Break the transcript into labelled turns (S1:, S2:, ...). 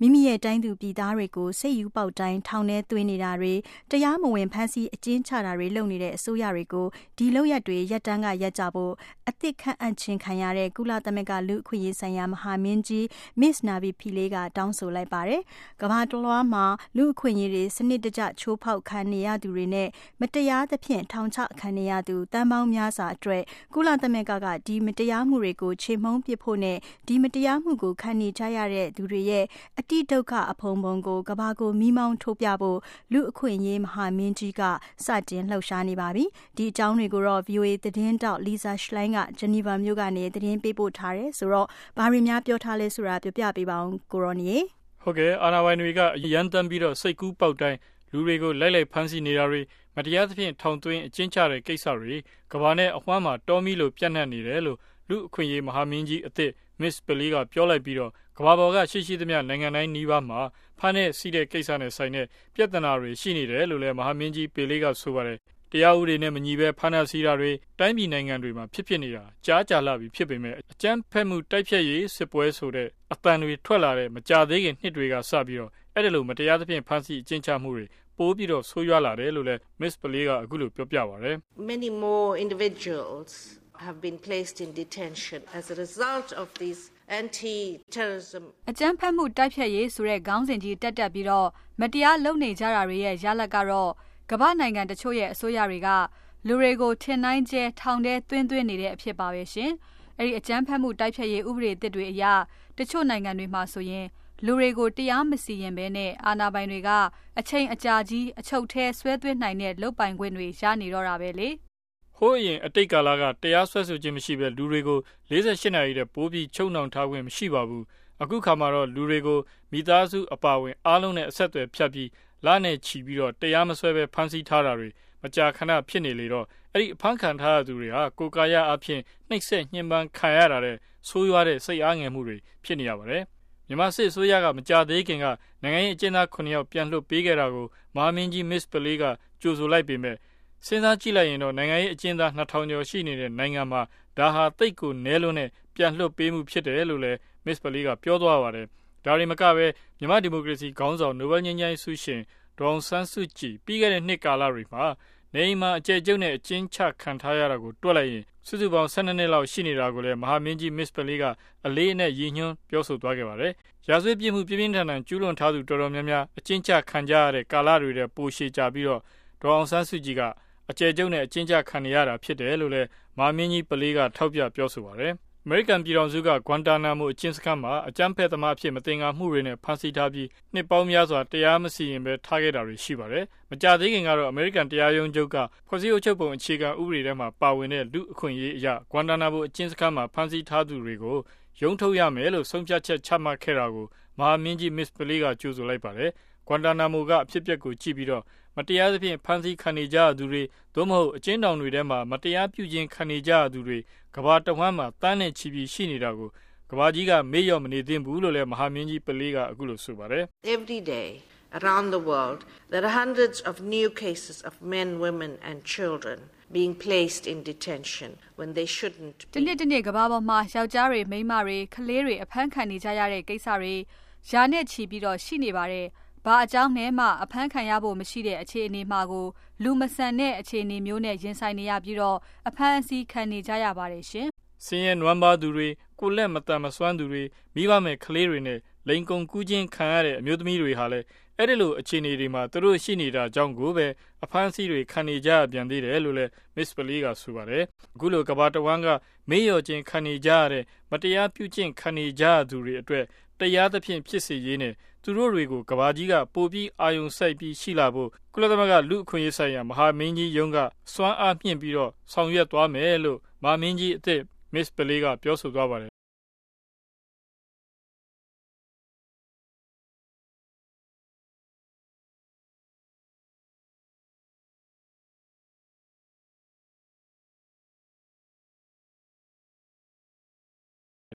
S1: မိမိရဲ့တိုင်းသူပြည်သားတွေကိုစိတ်ယူပေါက်တိုင်းထောင်ထဲသွင်းနေတာတွေတရားမဝင်ဖမ်းဆီးအကျဉ်းချတာတွေလုပ်နေတဲ့အစိုးရတွေကိုဒီလုပ်ရပ်တွေရပ်တန်းကရပ်ကြဖို့အသစ်ခန့်အပ်ခြင်းခံရတဲ့ကုလသမဂ္ဂလူ့အခွင့်အရေးဆိုင်ရာမဟာမင်းကြီး Ms. Navi Pillay ကတောင်းဆိုလိုက်ပါတယ်။ကမ္ဘာတလွှားမှာလူ့အခွင့်အရေးတွေစနစ်တကျချိုးဖောက်ခံနေရသူတွေနဲ့မတရားသဖြင့်ထောင်ချခံနေရသူတန်းပေါင်းများစွာအတွက်ကုလသမဂ္ဂကဒီမတရားမှုတွေကိုချေမှုန်းပစ်ဖို့နဲ့ဒီမတရားမှုကိုခံနေကြရတဲ့သူတွေရဲ့အတိဒုက္ခအဖုံဖုံကိုကမ္ဘာကိုမိမောင်းထိုးပြဖို့လူ့အခွင့်အရေးမဟာမင်းကြီးကစတင်လှုပ်ရှားနေပါပြီ။ဒီအကြောင်းတွေကိုတော့ VOA သတင်းတောက် Lisa Schlein က Geneva မြို့ကနေသတင်းပေးပို့ထားတယ်ဆိုတော့ဘာတွေများပြောထားလဲဆိုတာပြောပြပေးပါအောင်ကိုရောနီ
S2: ။ဟုတ်ကဲ့အာဏာပိုင်တွေကရန်တမ်းပြီးတော့စိတ်ကူးပေါက်တိုင်းလူတွေကိုလိုက်ဖမ်းဆီးနေတာတွေမတရားသဖြင့်ထောင်သွင်းအကျဉ်းချတဲ့ကိစ္စတွေကမ္ဘာနဲ့အဝှမ်းမှာတောမီလို့ပြန့်နှံ့နေတယ်လို့လူ့အခွင့်အရေးမဟာမင်းကြီးအသစ် Ms. Pillay ကပြောလိုက်ပြီးတော့ကမ္ဘာပေါ်ကရှိသမျှနိုင်ငံတိုင်းနီးပါးမှာဖမ်းတဲ့စီးတဲ့ကိစ္စနဲ့ဆိုင်တဲ့ပြဿနာတွေရှိနေတယ်လို့လည်းမဟာမင်းကြီး Pillay ကဆိုပါတယ်။တရားဥပဒေနဲ့မညီဘဲဖမ်းဆီးတာတွေတိုင်းပြည်နိုင်ငံတွေမှာဖြစ်နေတာကြားကြာလာပြီဖြစ်ပေမဲ့အကြမ်းဖက်မှုတိုက်ဖျက်ရေးစစ်ပွဲဆိုတဲ့အတန်တွေထွက်လာတဲ့မကြာသေးခင်နှစ်တွေကစပြီးတော့အဲ့ဒါလိုမတရားသဖြင့်ဖမ်းဆီးအကျဉ်းချမှုတွေပိုးပြီးတော့ဆိုးရွားလာတယ်လို့လည်း Ms. Pillay ကအခုလိုပြောပြပါတယ်
S3: ။ Many more individuals have been placed in detention as a result of these anti-terrorism
S4: အကြမ်းဖက်မှုတိုက်ဖျက်ရေးဆိုတဲ့ခေါင်းစဉ်ကြီးတက်ပြီးတော့မတရားလုပ်နေကြတာတွေရဲ့ရလဒ်ကတော့ကမ္ဘာနိုင်ငံတချို့ရဲ့အစိုးရတွေကလူတွေကိုထင်နိုင်ကျဲထောင်ထဲသွင်းနေတဲ့အဖြစ်ပါပဲရှင်။အဲ့ဒီအကြမ်းဖက်မှုတိုက်ဖျက်ရေးဥပဒေသစ်တွေအရတချို့နိုင်ငံတွေမှာဆိုရင်လူတွေကိုတရားမစီရင်ဘဲနဲ့အာဏာပိုင်တွေကအချိန်အကြာကြီးအချုပ်ထဲဆွဲသွင်းနိုင်တဲ့လုပ်ပိုင်ခွင့်တွေရနေတော့တာပဲလေ
S2: ။ဟိုးအရင်အတိတ်ကာလကတရားစွဲဆိုခြင်းမရှိဘဲလူတွေကို48နာရီတဲ့ပိုးပြီးချုပ်နှောင်ထားခွင့်မရှိပါဘူး။အခုခါမှာတော့လူတွေကိုမိသားစုအပါအဝင်အားလုံးနဲ့အဆက်အသွယ်ဖြတ်ပြီးလနဲ့ချီပြီးတော့တရားမစွဲဘဲဖမ်းဆီးထားတာတွေမကြာခဏဖြစ်နေလေတော့အဲ့ဒီအဖမ်းခံထားရသူတွေဟာကိုယ်ကာယအဖြစ်နှိပ်စက်ညှဉ်းပန်းခံရတာတဲ့ဆိုးရွားတဲ့စိတ်အားငယ်မှုတွေဖြစ်နေရပါတယ်။မြန်မာစစ်အစိုးရကမကြာသေးခင်ကနိုင်ငံရေးအကျဉ်းသား9ယောက်ပြန်လွှတ်ပေးခဲ့တာကိုမဟာမင်းကြီး Ms. Pillay ကကြိုဆိုလိုက်ပေမဲ့စဉ်းစားကြည့်လိုက်ရင်တော့နိုင်ငံရေးအကျဉ်းသား2000ကျော်ရှိနေတဲ့နိုင်ငံမှာဒါဟာတိတ်ကိုနဲလွန်းတဲ့ပြန်လွှတ်ပေးမှုဖြစ်တယ်လို့လည်း Ms. Pillay ကပြောသွားပါတယ်။ဒါတွေမကပဲမြန်မာဒီမိုကရေစီခေါင်းဆောင်နိုဘယ်ငြိမ်းချမ်းရေးဆုရှင်ဒေါ်အောင်ဆန်းစုကြည်ပြီးခဲ့တဲ့နှစ်ကာလတွေမှာနေအိမ်မှာအကျယ်ကျုပ်နဲ့အကျဉ်းချခံထားရတာကိုတွက်လိုက်ရင်စုစုပေါင်း12နှစ်လောက်ရှိနေတာကိုလည်းမဟာမင်းကြီး Ms. Pillay ကအလေးအနက်ရည်ညွှန်းပြောဆိုသွားခဲ့ပါတယ်။ရာဇဝတ်ပြစ်မှုပြင်းပြင်းထန်ထန်ကျူးလွန်ထားသူတော်တော်များများအကျဉ်းချခံကြရတဲ့ကာလတွေတဲ့ပိုရှည်ကြပြီးတော့ဒေါ်အောင်ဆန်းစုကြည်ကအကျယ်ကျုပ်နဲ့အကျဉ်းချခံနေရတာဖြစ်တယ်လို့လည်းမဟာမင်းကြီး Pillay ကထောက်ပြပြောဆိုပါတယ်။အမေရိကန်ပြည်ထောင်စုကဂွမ်တာနာမိုအကျဉ်းစခန်းမှာအကြမ်းဖက်သမားအဖြစ်မသင်္ကာမှုတွေနဲ့ဖမ်းဆီးထားပြီးနှစ်ပေါင်းများစွာတရားမစီရင်ဘဲထားခဲ့တာတွေရှိပါတယ်။မကြာသေးခင်ကတော့အမေရိကန်တရားရုံးချုပ်ကဖွဲ့စည်းအုပ်ချုပ်ပုံအခြေခံဥပဒေထဲမှာပါဝင်တဲ့လူအခွင့်အရေးအရဂွမ်တာနာမိုအကျဉ်းစခန်းမှာဖမ်းဆီးထားသူတွေကိုရုံးထုတ်ရမယ်လို့ဆုံးဖြတ်ချက်ချမှတ်ခဲ့တာကိုမဟာမင်းကြီး Ms. Pillay ကကြိုဆိုလိုက်ပါတယ်။ဂွမ်တာနာမိုကအဖြစ်အပျက်ကိုကြည့်ပြီးတော့မတရားသဖြင့်ဖမ်းဆီးခံနေကြရသူတွေသို့မဟုတ်အကျဉ်းထောင်တွေထဲမှာမတရားပြုကျင့်ခံနေကြရသူတွေကမ္ဘာတဝှမ်းမှာတန်းနဲ့ချီပြီးရှိနေတာကိုကမ္ဘာကြီးကမေ့လျော့မနေသင့်ဘူးလို့လည်းမဟာမင်းကြီး Pillay ကအခုလိုဆိုပါတယ်
S3: ။ Every day around the world there are hundreds of new cases of men, women and children being placed in detention when they shouldn't be.
S4: တနေ့ကမ္ဘာပေါ်မှာယောက်ျားတွေမိန်းမတွေကလေးတွေအဖမ်းခံနေကြရတဲ့ကိစ္စတွေရာနဲ့ချီပြီးတော့ရှိနေပါတယ်။ဘာအကြောင်းနဲ့မှအဖမ်းခံရဖို့မရှိတဲ့အခြေအနေမှာကိုလူမဆန်တဲ့အခြေအနေမျိုးနဲ့ရင်ဆိုင်နေရပြီးတော့အဖမ်းအဆီးခံနေကြရပါတယ်ရှင်
S2: ။ဆင်းရဲနွမ်းပါးသူတွေကိုလက်မတန်မစွမ်းသူတွေမိဘမဲ့ကလေးတွေနဲ့လိန်ကုန်ကူးခြင်းခံရတဲ့အမျိုးသမီးတွေဟာလည်းအဲ့ဒီလိုအခြေအနေတွေမှာသူတို့ရှိနေတာကြောင့်ကိုပဲအဖမ်းအဆီးတွေခံနေကြပြန်သေးတယ်လို့လည်း Ms. Pillay ကဆိုပါတယ်။အခုလိုကမ္ဘာတဝှမ်းကမေ့လျော့ခြင်းခံနေကြရတဲ့မတရားပြုကျင့်ခံနေကြရသူတွေအတွက်တရားသဖြင့်ဖြစ်စေရေးနဲ့သူတို့တွေကိုကဘာကြီးကပိုပြီးအာယုံစိုက်ပြီးရှိလာဖို့ကုလသမဂ္ဂလူ့အခွင့်အရေးဆိုင်ရာမဟာမင်းကြီးရုံးကစွမ်းအားမြင့်ပြီးတော့ဆောင်ရွက်သွားမယ်လို့မဟာမင်းကြီးအသစ် Ms. Pillay ကပြောဆိုသွားပါတယ်